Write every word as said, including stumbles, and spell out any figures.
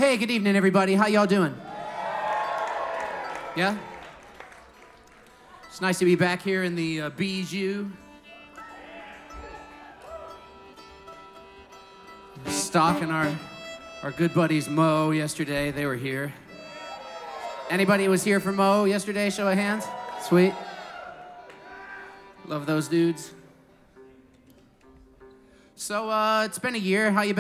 Hey, good evening, everybody. How y'all doing? Yeah? It's nice to be back here in the uh, Bijou. Stalking our, our good buddies Mo yesterday. They were here. Anybody who was here for Mo yesterday, show of hands? Sweet. Love those dudes. So, uh, it's been a year. How you been?